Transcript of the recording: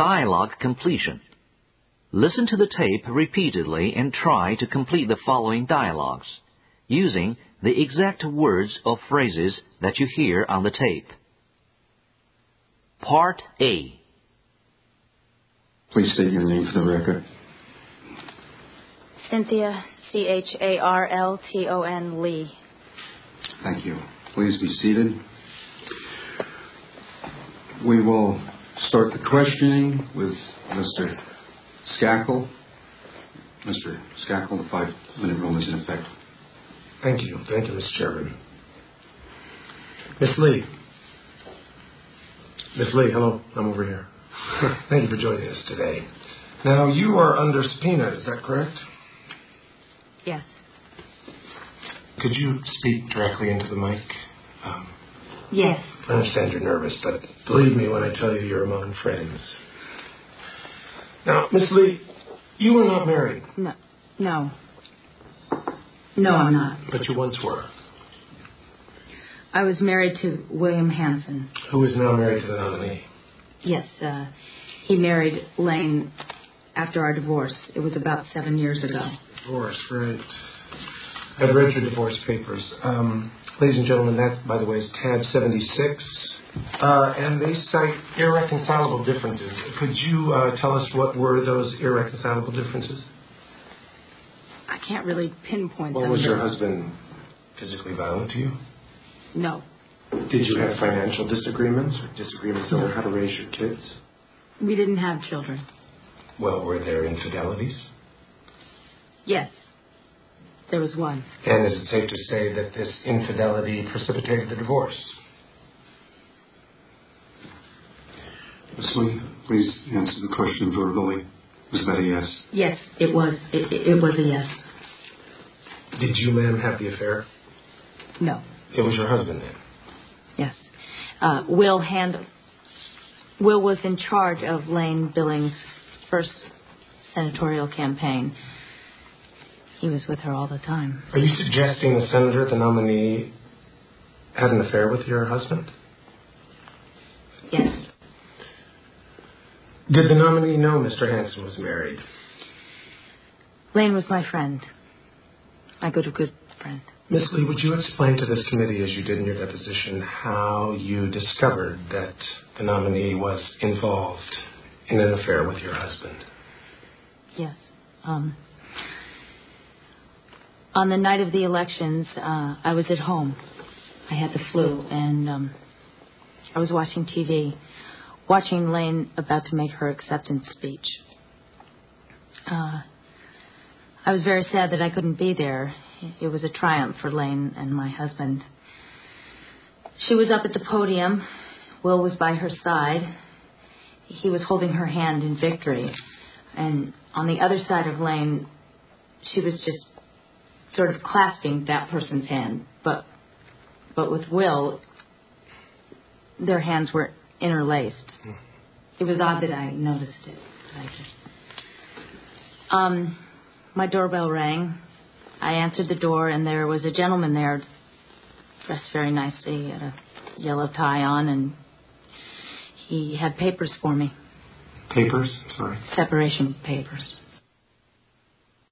dialogue completion. Listen to the tape repeatedly and try to complete the following dialogues, using the exact words or phrases that you hear on the tape. Part A. Please state your name for the record. Cynthia, Charlton Lee. Thank you. Please be seated. We will start the questioning with Mr. Skakel. Mr. Skakel, the 5-minute rule is in effect. Thank you. Thank you, Mr. Chairman. Miss Lee. Miss Lee, hello. I'm over here. Thank you for joining us today. Now, you are under subpoena, is that correct? Yes. Could you speak directly into the mic? Yes. I understand you're nervous, but believe me when I tell you you're among friends. Now, Miss Lee, you were not married. No, I'm not. But you once were. I was married to William Hanson. Who is now married to the nominee? Yes, he married Lane after our divorce. It was about 7 years ago. Divorce, right. I've read your divorce papers. Ladies and gentlemen, that, by the way, is tab 76. And they cite irreconcilable differences. Could you tell us what were those irreconcilable differences? I can't really pinpoint them. Well, was your husband physically violent to you? No. Did you have financial disagreements or disagreements over how to raise your kids? We didn't have children. Well, were there infidelities? Yes. There was one. And is it safe to say that this infidelity precipitated the divorce? Ms. Lee, please answer the question verbally. Was that a yes? Yes, it was. It was a yes. Did you, ma'am, have the affair? No. It was your husband, then? Yes. Will was in charge of Lane Billings' first senatorial campaign. He was with her all the time. Are you suggesting the senator, the nominee, had an affair with your husband? Yes. Did the nominee know Mr. Hanson was married? Lane was my friend. My good friend. Miss Lee, would you explain to this committee, as you did in your deposition, how you discovered that the nominee was involved in an affair with your husband? Yes. On the night of the elections, I was at home. I had the flu, and I was watching TV, watching Lane about to make her acceptance speech. I was very sad that I couldn't be there. It was a triumph for Lane and my husband. She was up at the podium. Will was by her side. He was holding her hand in victory. And on the other side of Lane, she was just sort of clasping that person's hand. But with Will, their hands were interlaced. It was odd that I noticed it. My doorbell rang. I answered the door, and there was a gentleman there, dressed very nicely, had a yellow tie on, and he had papers for me. Papers? Sorry. Separation papers.